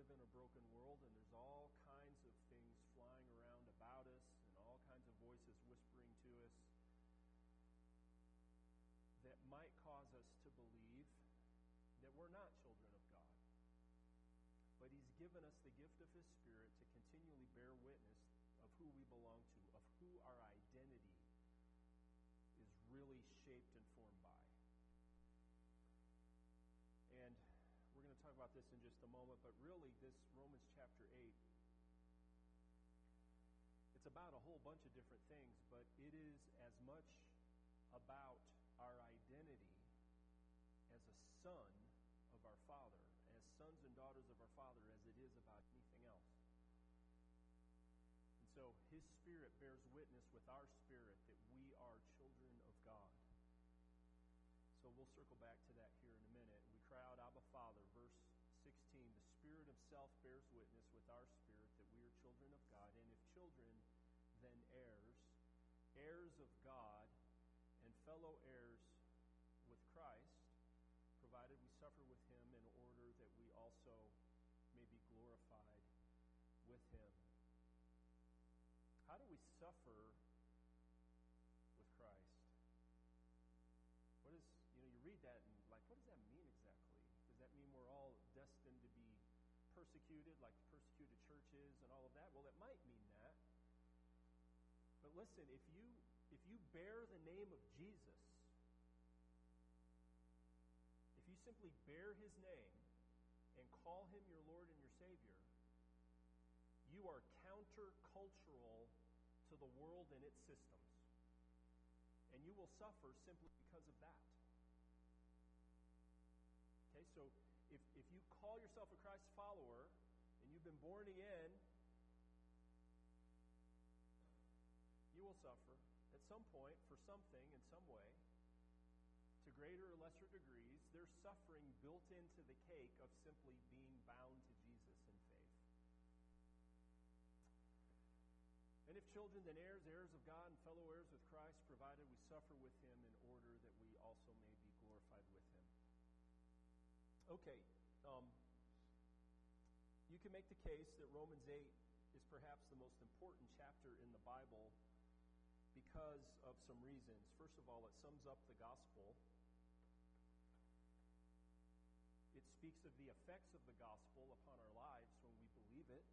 live in a broken world, and there's all kinds of things flying around about us and all kinds of voices whispering to us that might cause us to believe that we're not children of God. But He's given us the gift of His Spirit to continually bear witness of who we belong to, of who our identity is really shaped and formed by. And we're going to talk about this in just a moment, but really this Romans chapter 8, it's about a whole bunch of different things, but it is as much about our identity as a son of our Father, as sons and daughters of our Father, as it is about anything else. And so His Spirit bears witness with our spirit that we are children of God. So we'll circle back to that here in a minute. We cry out, Abba, Father, verse 16. The Spirit Himself bears witness with our spirit that we are children of God. And if children, then heirs, heirs of God, and fellow heirs with Christ, provided we suffer with Him in order that we also may be glorified with Him. How do we suffer with Christ? What is, you read that and what does that mean exactly? Does that mean we're all destined to be persecuted, like persecuted churches and all of that? Well, it might mean that. But listen, if you bear the name of Jesus, if you simply bear His name and call Him your Lord and your Savior, you are countercultural to the world and its systems. And you will suffer simply because of that. Okay, so if you call yourself a Christ follower and you've been born again, you will suffer at some point for something in some way, to greater or lesser degrees. There's suffering built into the cake of simply being bound to Jesus in faith. And if children, then heirs, heirs of God and fellow heirs with Christ, provided we suffer with Him in order that we also may be glorified with Him. Okay, you can make the case that Romans 8 is perhaps the most important chapter in the Bible because of some reasons. First of all, it sums up the gospel. It speaks of the effects of the gospel upon our lives when we believe it.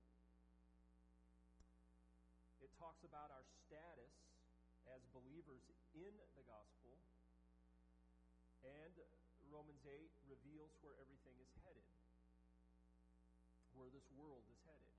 It talks about our status as believers in the gospel. And Romans 8 reveals where everything is headed, where this world is headed.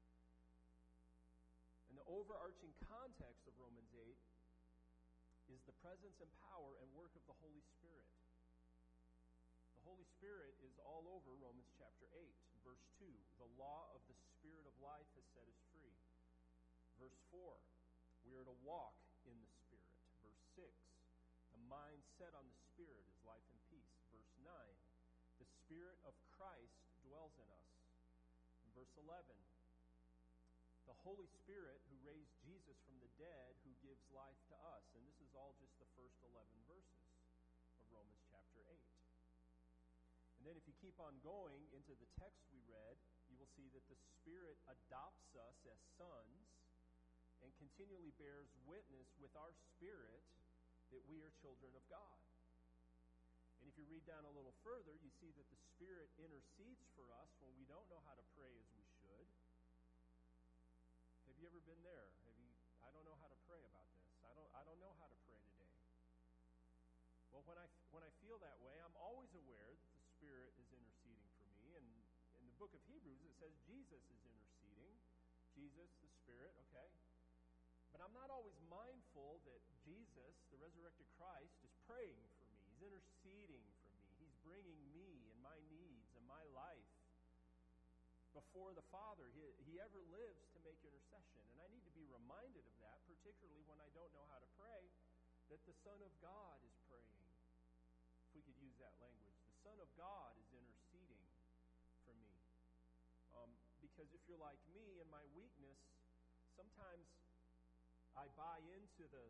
And the overarching context of Romans 8 is the presence and power and work of the Holy Spirit. The Holy Spirit is all over Romans chapter 8. Verse 2, the law of the Spirit of life has set us free. Verse 4, we are to walk in the Spirit. Verse 6, the mind set on the Spirit is life and peace. Verse 9, the Spirit of Christ dwells in us. In verse 11, the Holy Spirit who raised Jesus from the dead, who gives life to us. And this is all just the first 11 verses of Romans chapter 8. And then if you keep on going into the text we read, you will see that the Spirit adopts us as sons and continually bears witness with our spirit that we are children of God. And if you read down a little further, you see that the Spirit intercedes for us when we don't know how to pray as we should. Have you ever been there? I don't know how to pray about this. I don't know how to pray today. Well, when I feel that way, I'm always aware that the Spirit is interceding for me. And in the book of Hebrews, it says Jesus is interceding. Jesus, the Spirit, okay. But I'm not always mindful that Jesus, the resurrected Christ, is praying for me. He's interceding for me. He's bringing me and my needs and my life before the Father. He ever lives to make intercession. And I need to be reminded of that, particularly when I don't know how to pray, that the Son of God is praying. If we could use that language. The Son of God is interceding for me. Because if you're like me and my weakness, sometimes I buy into the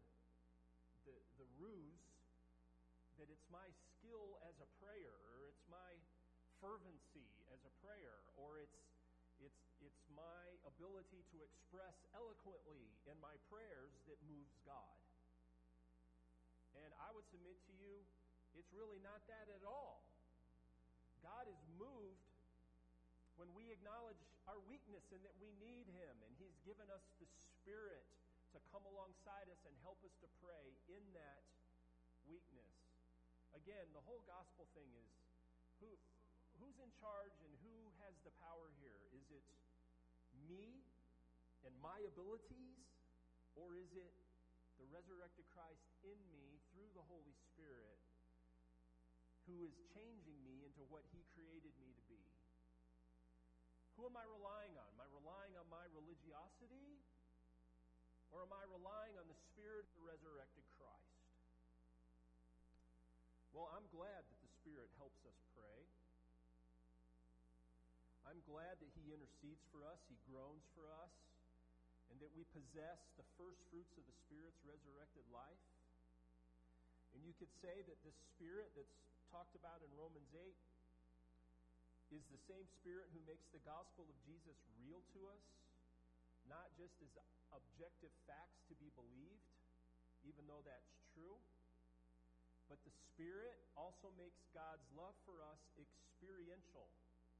ruse that it's my skill as a prayer, or it's my fervency as a prayer, or it's It's my ability to express eloquently in my prayers that moves God. And I would submit to you, it's really not that at all. God is moved when we acknowledge our weakness and that we need Him, and He's given us the Spirit to come alongside us and help us to pray in that weakness. Again, the whole gospel thing is who's in charge and who has the power here? Is it me and my abilities, or is it the resurrected Christ in me through the Holy Spirit who is changing me into what He created me to be? Who am I relying on? Am I relying on my religiosity, or am I relying on the Spirit of the resurrected Christ? Well, I'm glad that the Spirit helps us pray. I'm glad that He intercedes for us, He groans for us, and that we possess the first fruits of the Spirit's resurrected life. And you could say that this Spirit that's talked about in Romans 8 is the same Spirit who makes the gospel of Jesus real to us, not just as objective facts to be believed, even though that's true, but the Spirit also makes God's love for us experiential.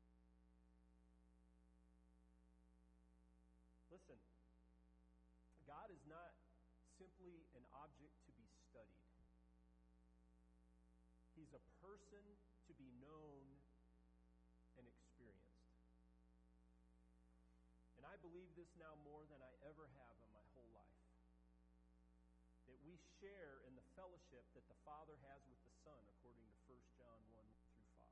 Listen, God is not simply an object to be studied. He's a person to be known and experienced. And I believe this now more than I ever have in my whole life. That we share in the fellowship that the Father has with the Son, according to 1 John 1 through 5.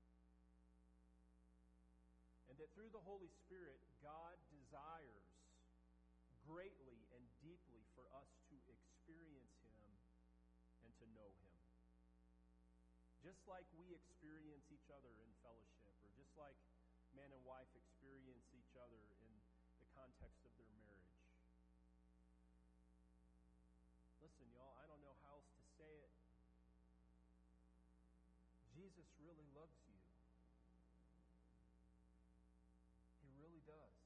And that through the Holy Spirit, God desires greatly and deeply for us to experience Him and to know Him. Just like we experience each other in fellowship, or just like man and wife experience each other in the context of their marriage. Listen, y'all, I don't know how else to say it. Jesus really loves you. He really does.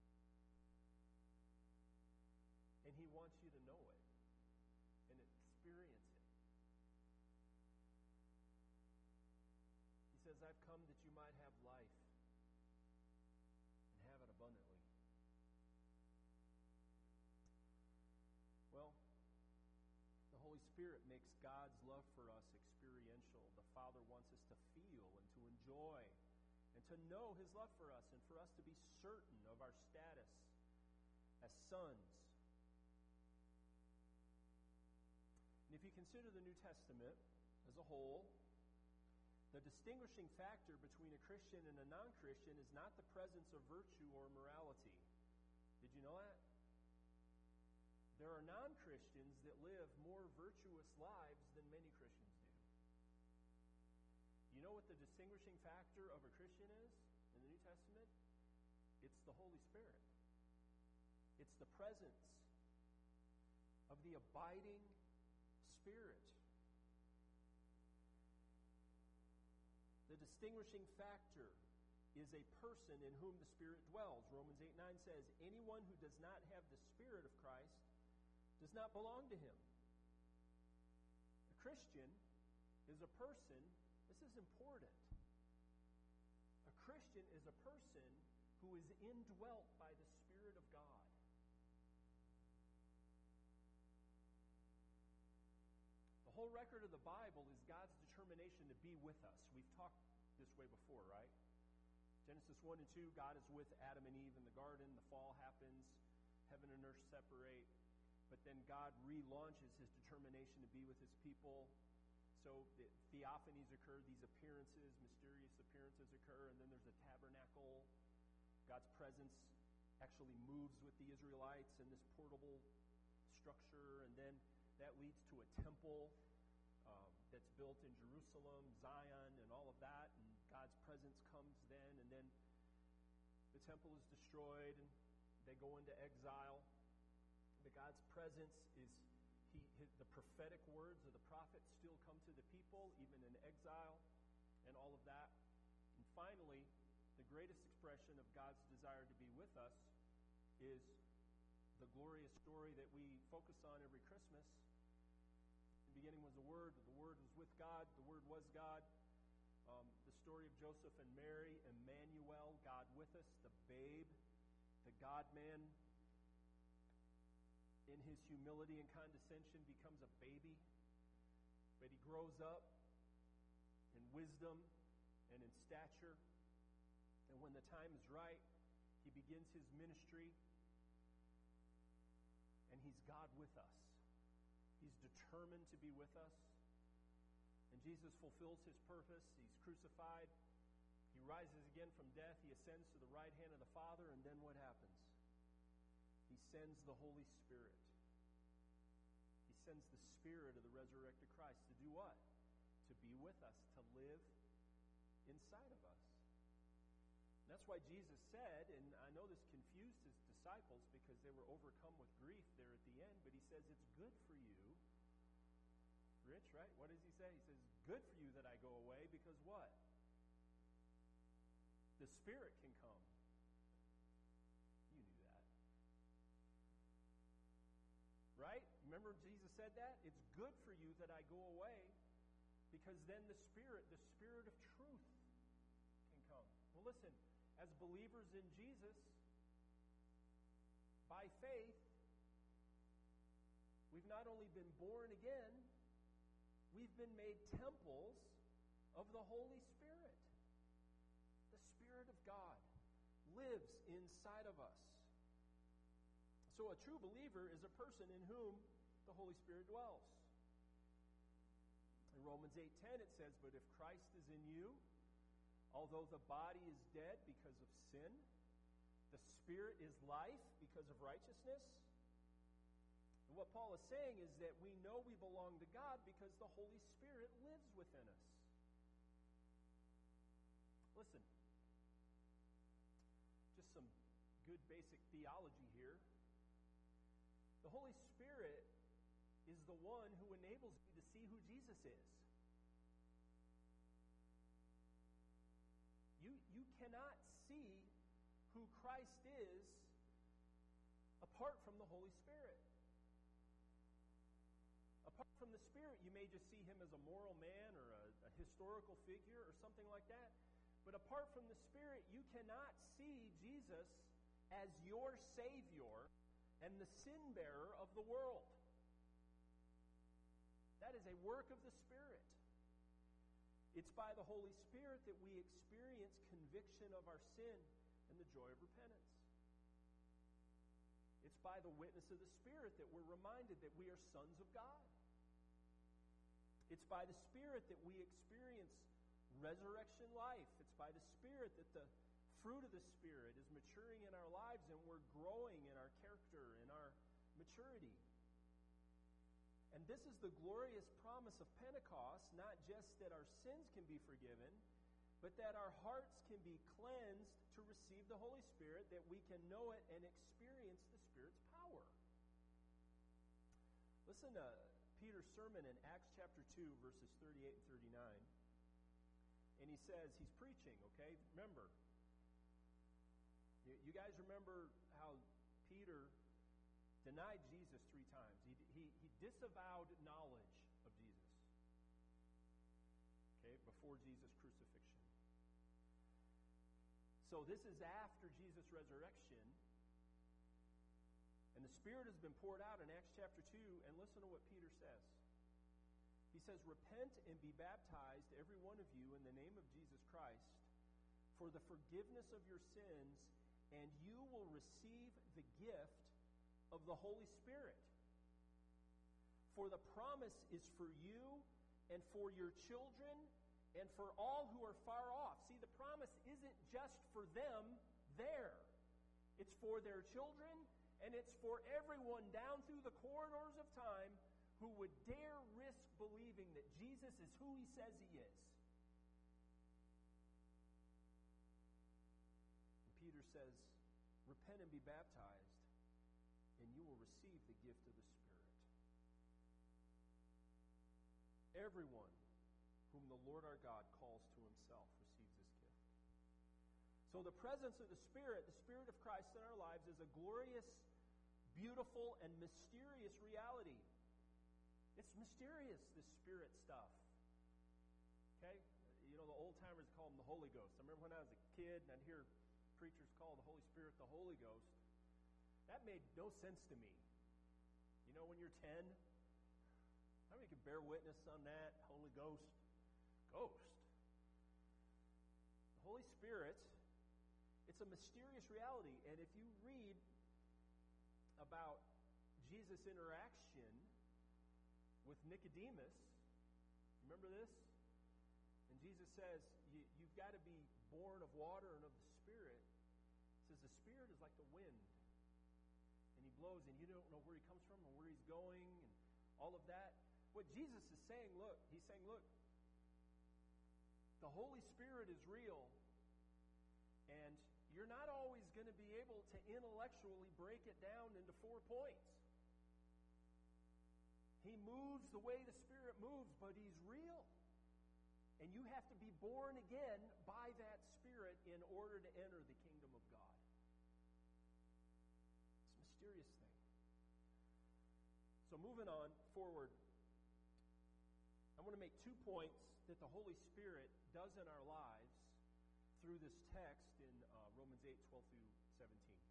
And He wants you to know it and experience it. He says, I've come that you might have life and have it abundantly. Well, the Holy Spirit makes God's love for us experiential. The Father wants us to feel and to enjoy and to know His love for us, and for us to be certain of our status as sons. And if you consider the New Testament as a whole, the distinguishing factor between a Christian and a non-Christian is not the presence of virtue or morality. Did you know that? There are non-Christians that live more virtuous lives than many Christians do. You know what the distinguishing factor of a Christian is in the New Testament? It's the Holy Spirit. It's the presence of the abiding Spirit. The distinguishing factor is a person in whom the Spirit dwells. Romans 8:9 says, anyone who does not have the Spirit of Christ does not belong to Him. A Christian is a person, this is important. A Christian is a person who is indwelt by the Spirit of God. The whole record of the Bible is God's determination to be with us. We've talked this way before, right? Genesis 1 and 2, God is with Adam and Eve in the garden. The fall happens. Heaven and earth separate. But then God relaunches His determination to be with His people. So the theophanies occur, these appearances, mysterious appearances occur, and then there's a tabernacle. God's presence actually moves with the Israelites in this portable structure, and then that leads to a temple that's built in Jerusalem, Zion, and all of that, and God's presence comes then, and then the temple is destroyed, and they go into exile. But God's presence is, the prophetic words of the prophets still come to the people, even in exile, and all of that. And finally, the greatest expression of God's desire to be with us is the glorious story that we focus on every Christmas. In the beginning was the Word was with God, the Word was God. The story of Joseph and Mary, Emmanuel, God with us, the babe, the God-man, in his humility and condescension becomes a baby, but he grows up in wisdom and in stature, and when the time is right, he begins his ministry, and he's God with us. He's determined to be with us. And Jesus fulfills his purpose. He's crucified. He rises again from death. He ascends to the right hand of the Father. And then what happens? He sends the Holy Spirit. He sends the Spirit of the resurrected Christ to do what? To be with us, to live inside of us. And that's why Jesus said, and I know this confused his disciples because they were overcome with grief there at the end, but he says, it's good for you. Rich, right? What does he say? He says, good for you that I go away because what? The Spirit can come. You knew that. Right? Remember Jesus said that? It's good for you that I go away because then the Spirit of truth can come. Well, listen, as believers in Jesus, by faith, we've not only been born again, we've been made temples of the Holy Spirit. The Spirit of God lives inside of us. So a true believer is a person in whom the Holy Spirit dwells. In Romans 8:10 it says, but if Christ is in you, although the body is dead because of sin, the Spirit is life because of righteousness. And what Paul is saying is that we know we belong to God because the Holy Spirit lives within us. Listen, just some good basic theology here. The Holy Spirit is the one who enables you to see who Jesus is. You cannot see who Christ is apart from the Holy Spirit. Apart from the Spirit, you may just see him as a moral man or a historical figure or something like that. But apart from the Spirit, you cannot see Jesus as your Savior and the sin bearer of the world. That is a work of the Spirit. It's by the Holy Spirit that we experience conviction of our sin and the joy of repentance. It's by the witness of the Spirit that we're reminded that we are sons of God. It's by the Spirit that we experience resurrection life. It's by the Spirit that the fruit of the Spirit is maturing in our lives and we're growing in our character, in our maturity. And this is the glorious promise of Pentecost, not just that our sins can be forgiven, but that our hearts can be cleansed to receive the Holy Spirit, that we can know it and experience the Spirit's power. Listen to Peter's sermon in Acts chapter 2, verses 38 and 39. And he says, he's preaching, okay? Remember, you guys remember how Peter denied Jesus 3 times. He disavowed knowledge of Jesus, okay, before Jesus' crucifixion. So this is after Jesus' resurrection, and the Spirit has been poured out in Acts chapter 2, and listen to what Peter says. He says, repent and be baptized, every one of you, in the name of Jesus Christ, for the forgiveness of your sins, and you will receive the gift of the Holy Spirit. For the promise is for you and for your children and for all who are far off. See, the promise isn't just for them there. It's for their children, and it's for everyone down through the corridors of time who would dare risk believing that Jesus is who he says he is. And Peter says, repent and be baptized, and you will receive the gift of the Spirit. Everyone whom the Lord our God calls to himself receives this gift. So the presence of the Spirit of Christ in our lives, is a glorious, beautiful, and mysterious reality. It's mysterious, this Spirit stuff. Okay? You know, the old-timers call him the Holy Ghost. I remember when I was a kid and I'd hear preachers call the Holy Spirit the Holy Ghost. That made no sense to me. You know, when you're 10, how many can bear witness on that? Holy Ghost. Ghost. The Holy Spirit, it's a mysterious reality. And if you read about Jesus' interaction with Nicodemus, remember this? And Jesus says, you've got to be born of water and of the Spirit. He says the Spirit is like the wind. And he blows, and you don't know where he comes from or where he's going and all of that. What Jesus is saying, he's saying, the Holy Spirit is real, and you're not always going to be able to intellectually break it down into 4 points. He moves the way the Spirit moves, but he's real. And you have to be born again by that Spirit in order to enter the kingdom of God. It's a mysterious thing. So moving on forward, I want to make 2 points that the Holy Spirit does in our lives through this text in Romans 8, 12 through 17.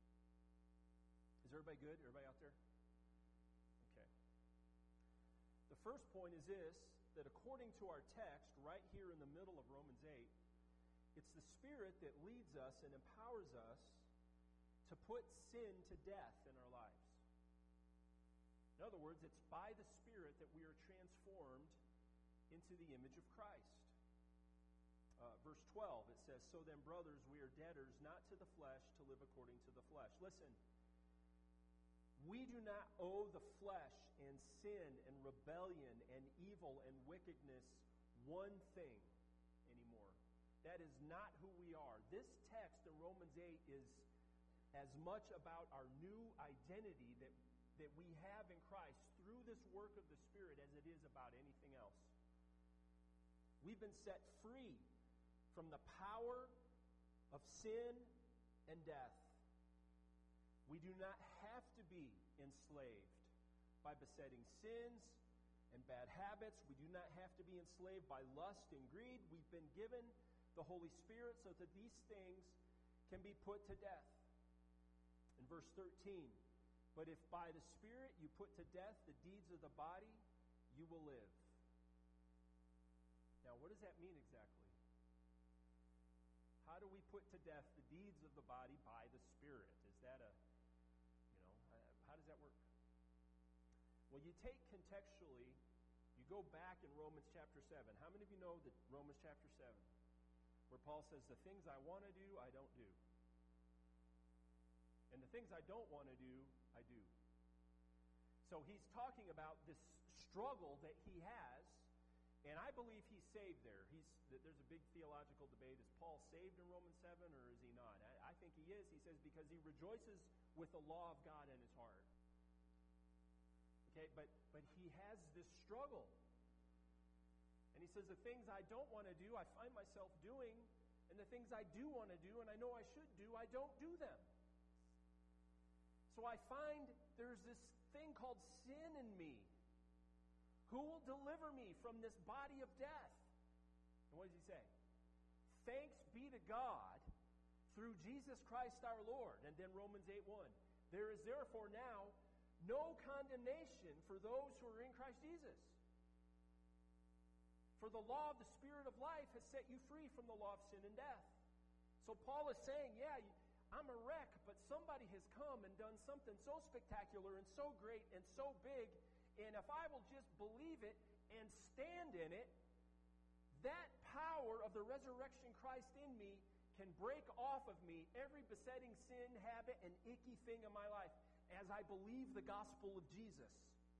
Is everybody good? Everybody out there? Okay. The first point is this, that according to our text, right here in the middle of Romans 8, it's the Spirit that leads us and empowers us to put sin to death in our lives. In other words, it's by the Spirit that we are transformed into the image of Christ. Verse 12, it says, "So then, brothers, we are debtors, not to the flesh, to live according to the flesh." Listen, we do not owe the flesh and sin and rebellion and evil and wickedness one thing anymore. That is not who we are. This text in Romans 8 is as much about our new identity that we have in Christ through this work of the Spirit as it is about anything else. We've been set free from the power of sin and death. We do not have to be enslaved by besetting sins and bad habits. We do not have to be enslaved by lust and greed. We've been given the Holy Spirit so that these things can be put to death. In verse 13, "But if by the Spirit you put to death the deeds of the body, you will live." Now, what does that mean exactly? How do we put to death the deeds of the body by the Spirit? Is that how does that work? Well, you take contextually, you go back in Romans chapter 7. How many of you know that Romans chapter 7, where Paul says, "The things I want to do, I don't do. And the things I don't want to do, I do." So he's talking about this struggle that he has, and I believe he's saved there. There's a big theological debate. Is Paul saved in Romans 7 or is he not? I think he is. He says because he rejoices with the law of God in his heart. Okay, but he has this struggle. And he says the things I don't want to do, I find myself doing, and the things I do want to do and I know I should do, I don't do them. So I find there's this thing called sin in me. Who will deliver me from this body of death? And what does he say? Thanks be to God through Jesus Christ our Lord. And then Romans 8:1. "There is therefore now no condemnation for those who are in Christ Jesus. For the law of the Spirit of life has set you free from the law of sin and death." So Paul is saying, yeah, I'm a wreck, but somebody has come and done something so spectacular and so great and so big, and if I will just believe it and stand in it, that power of the resurrection Christ in me can break off of me every besetting sin, habit, and icky thing in my life as I believe the gospel of Jesus.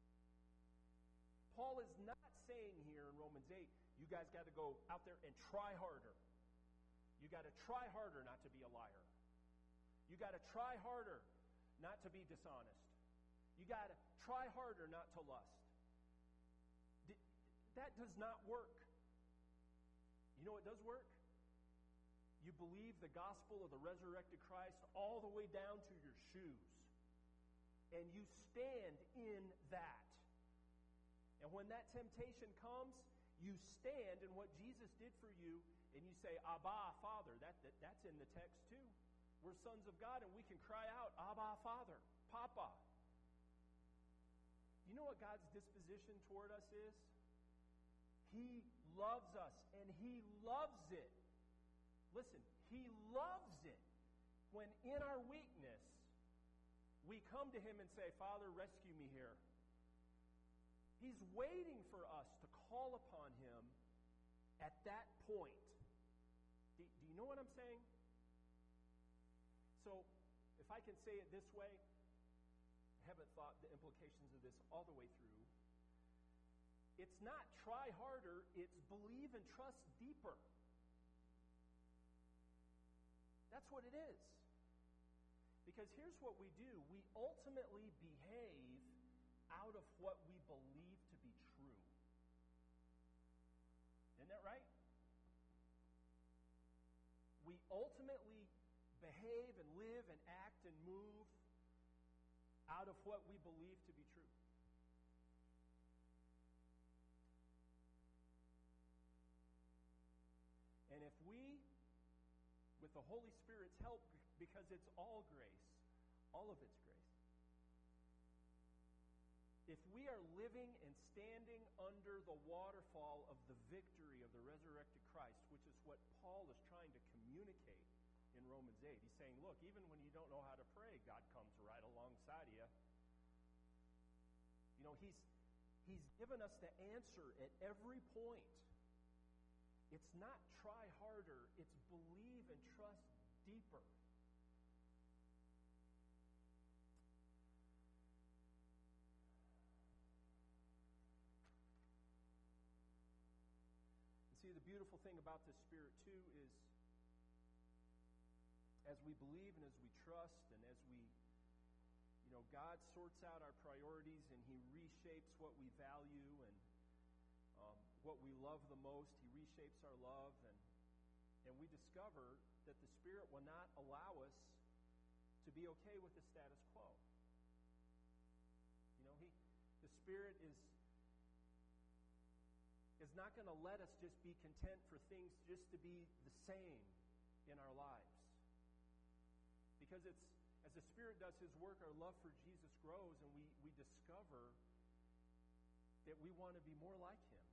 Paul is not saying here in Romans 8, you guys got to go out there and try harder. You got to try harder not to be a liar. You got to try harder not to be dishonest. You got to try harder not to lust. That does not work. You know what does work? You believe the gospel of the resurrected Christ all the way down to your shoes. And you stand in that. And when that temptation comes, you stand in what Jesus did for you, and you say, Abba, Father. That's in the text too. We're sons of God, and we can cry out, Abba, Father, Papa. You know what God's disposition toward us is? He loves us, and He loves it. Listen, He loves it when in our weakness we come to Him and say, Father, rescue me here. He's waiting for us to call upon Him at that point. Do you know what I'm saying? So, if I can say it this way, I haven't thought the implications of this all the way through. It's not try harder, it's believe and trust deeper. That's what it is. Because here's what we do. We ultimately behave out of what we believe to be true. Isn't that right? We ultimately behave and live and act and move out of what we believe to be true. And if we, with the Holy Spirit's help, because it's all grace, all of it's grace, if we are living and standing under the waterfall of the victory of the resurrected Christ, which is what Paul is trying to communicate in Romans 8. He's saying, look, even when you don't know how to pray, God comes right alongside of you. You know, He's given us the answer at every point. It's not try harder, it's believe and trust deeper. See, the beautiful thing about this Spirit, too, is as we believe and as we trust and as we, God sorts out our priorities and He reshapes what we value and what we love the most. He reshapes our love, and we discover that the Spirit will not allow us to be okay with the status quo. The Spirit is not going to let us just be content for things just to be the same in our lives. Because it's, as the Spirit does His work, our love for Jesus grows, and we discover that we want to be more like Him.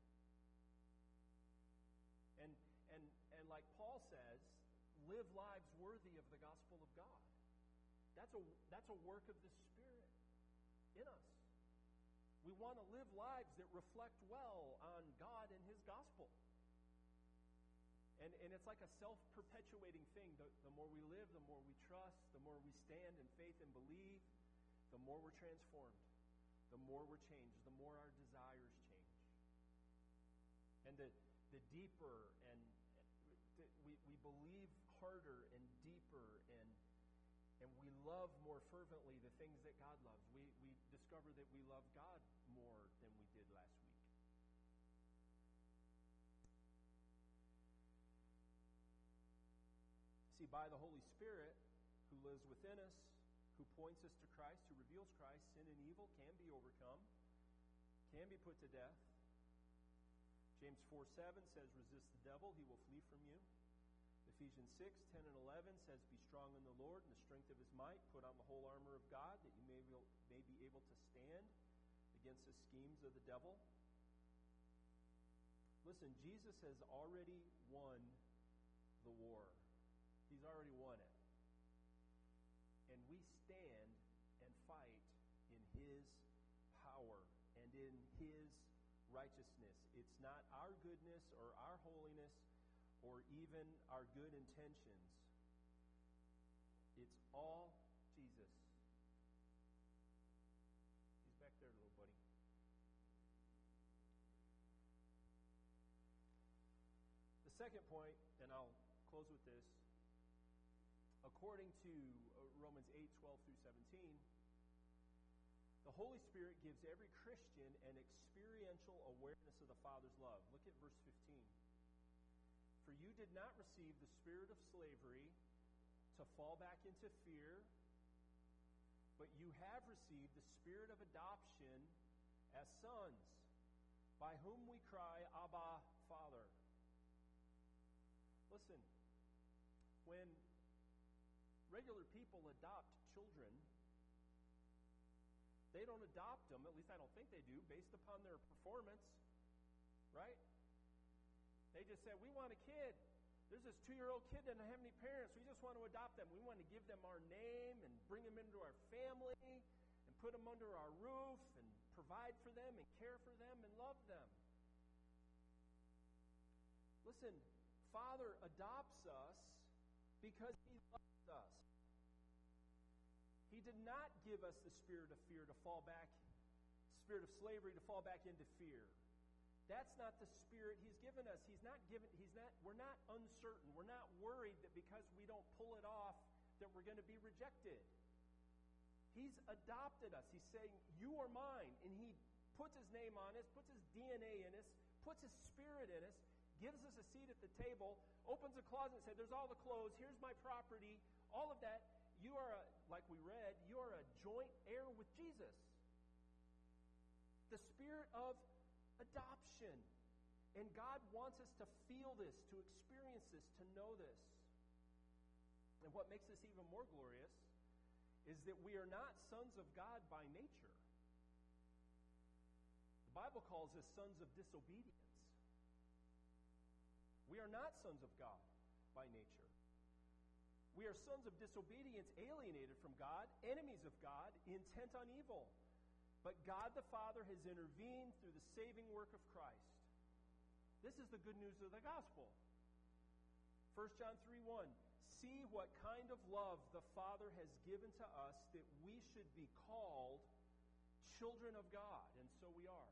And like Paul says, live lives worthy of the gospel of God. That's a work of the Spirit in us. We want to live lives that reflect well on God and His gospel. And it's like a self-perpetuating thing. The more we live, the more we trust, the more we stand in faith and believe, the more we're transformed, the more we're changed, the more our desires change. And the deeper we believe harder and deeper and we love more fervently the things that God loves. We discover that we love God more than we did last week. See, by the Holy Spirit who lives within us, who points us to Christ, who reveals Christ, sin and evil can be overcome, can be put to death. James 4:7 says, resist the devil, he will flee from you. Ephesians 6:10 and 11 says, be strong in the Lord and the strength of His might. Put on the whole armor of God that you may be able to stand against the schemes of the devil. Listen, Jesus has already won the war. He's already won it. And we stand and fight in His power and in His righteousness. It's not our goodness or our holiness or even our good intentions. It's all Jesus. He's back there, little buddy. The second point, and I'll close with this, according to Romans 8:12 through 17, the Holy Spirit gives every Christian an experiential awareness of the Father's love. Look at verse 15. For you did not receive the spirit of slavery to fall back into fear, but you have received the spirit of adoption as sons, by whom we cry, Abba, Father. Listen, when regular people adopt children, they don't adopt them, at least I don't think they do, based upon their performance, right? They just say, we want a kid. There's this 2-year-old kid that doesn't have any parents. We just want to adopt them. We want to give them our name and bring them into our family and put them under our roof and provide for them and care for them and love them. Listen, Father adopts us because He loves us. He did not give us the spirit of fear to fall back, spirit of slavery to fall back into fear. That's not the spirit He's given us. We're not uncertain. We're not worried that because we don't pull it off that we're going to be rejected. He's adopted us. He's saying, you are mine. And He puts His name on us, puts His DNA in us, puts His spirit in us, gives us a seat at the table, opens a closet and says, there's all the clothes, here's my property, all of that. You are, like we read, you are a joint heir with Jesus. The spirit of adoption. And God wants us to feel this, to experience this, to know this. And what makes this even more glorious is that we are not sons of God by nature. The Bible calls us sons of disobedience. We are not sons of God by nature. We are sons of disobedience, alienated from God, enemies of God, intent on evil. But God the Father has intervened through the saving work of Christ. This is the good news of the gospel. 1 John 3:1, see what kind of love the Father has given to us that we should be called children of God, and so we are.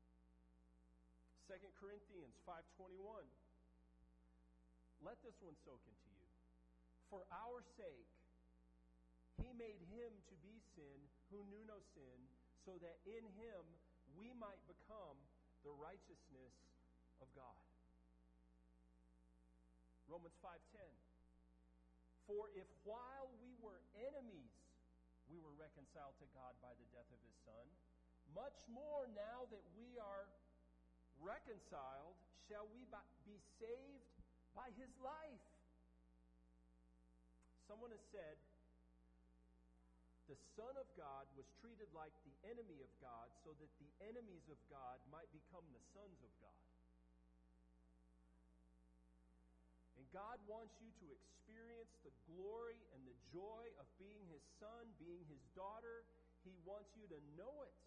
2 Corinthians 5:21, let this one soak into you. For our sake, He made Him to be sin who knew no sin, so that in Him we might become the righteousness of God. Romans 5:10, for if while we were enemies, we were reconciled to God by the death of His Son, much more now that we are reconciled, shall we be saved by His life. Someone has said, the Son of God was treated like the enemy of God so that the enemies of God might become the sons of God. And God wants you to experience the glory and the joy of being His son, being His daughter. He wants you to know it.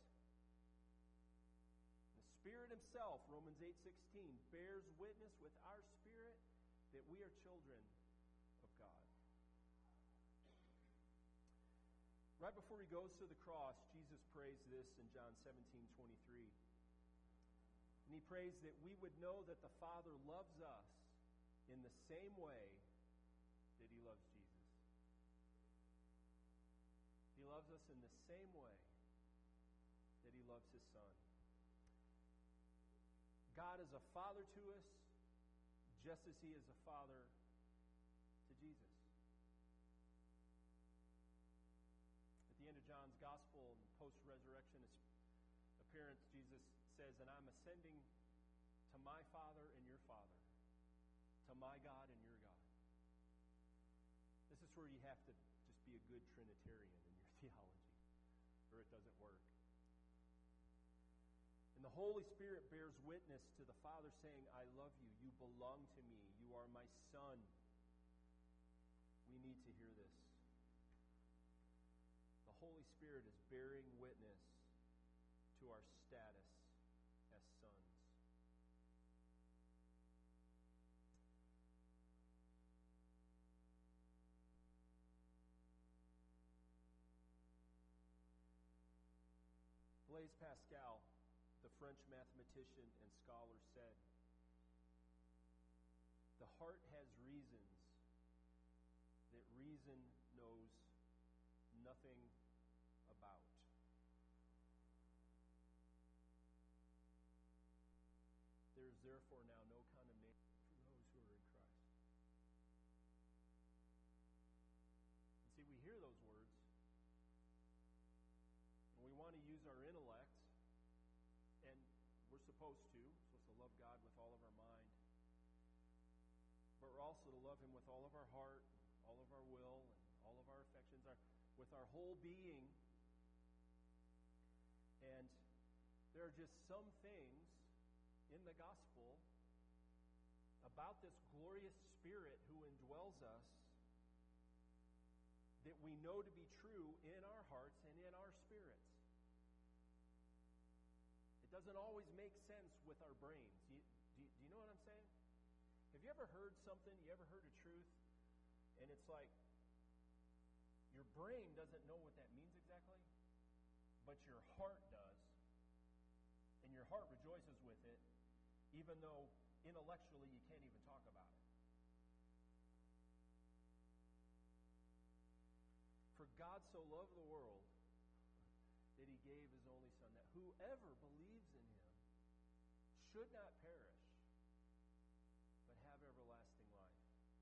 The Spirit Himself, Romans 8:16, bears witness with our spirit that we are children of God. Right before He goes to the cross, Jesus prays this in John 17:23. And He prays that we would know that the Father loves us in the same way that He loves Jesus. He loves us in the same way that He loves His Son. God is a father to us, just as He is a father to Jesus. At the end of John's Gospel and post-resurrection appearance, Jesus says, and I'm ascending to my Father and your Father, to my God and your God. This is where you have to just be a good Trinitarian in your theology, or it doesn't work. And the Holy Spirit bears witness to the Father saying, I love you. You belong to me. You are my Son. We need to hear this. The Holy Spirit is bearing witness to our status as sons. Blaise Pascal, the French mathematician and scholar, said, the heart has reasons that reason knows nothing about. There is therefore now no condemnation for those who are in Christ. supposed to. We're supposed to love God with all of our mind. But we're also to love Him with all of our heart, all of our will, and all of our affections, with our whole being. And there are just some things in the gospel about this glorious Spirit who indwells us that we know to be true in our hearts and in our spirits. It doesn't always make sense with our brains. Do you know what I'm saying? Have you ever heard something, you ever heard a truth, and it's like your brain doesn't know what that means exactly, but your heart does, and your heart rejoices with it, even though intellectually you can't even talk about it. For God so loved the world that He gave His only Son, that whoever believes in Him should not perish, but have everlasting life.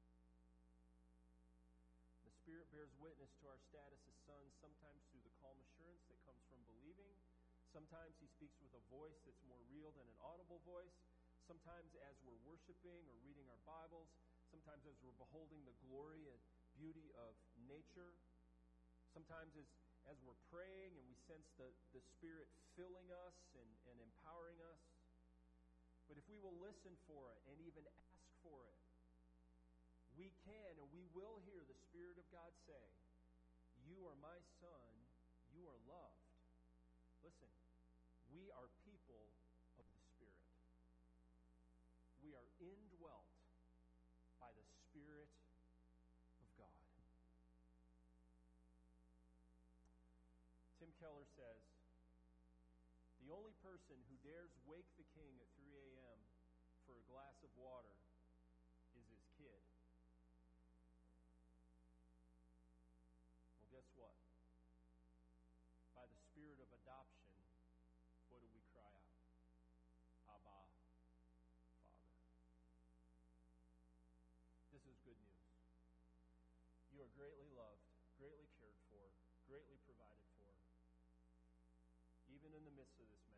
The Spirit bears witness to our status as sons, sometimes through the calm assurance that comes from believing. Sometimes He speaks with a voice that's more real than an audible voice. Sometimes as we're worshiping or reading our Bibles. Sometimes as we're beholding the glory and beauty of nature. Sometimes as we're praying and we sense the Spirit filling us and empowering us. But if we will listen for it and even ask for it, we can and we will hear the Spirit of God say, "You are my Son, you are loved." Listen, we are people of the Spirit. We are indwelt by the Spirit of God. Tim Keller says, the only person who dares wake the king at 3 a.m. for a glass of water is his kid. Well, guess what? By the Spirit of adoption, what do we cry out? Abba, Father. This is good news. You are greatly loved, greatly cared for, greatly provided for, even in the midst of this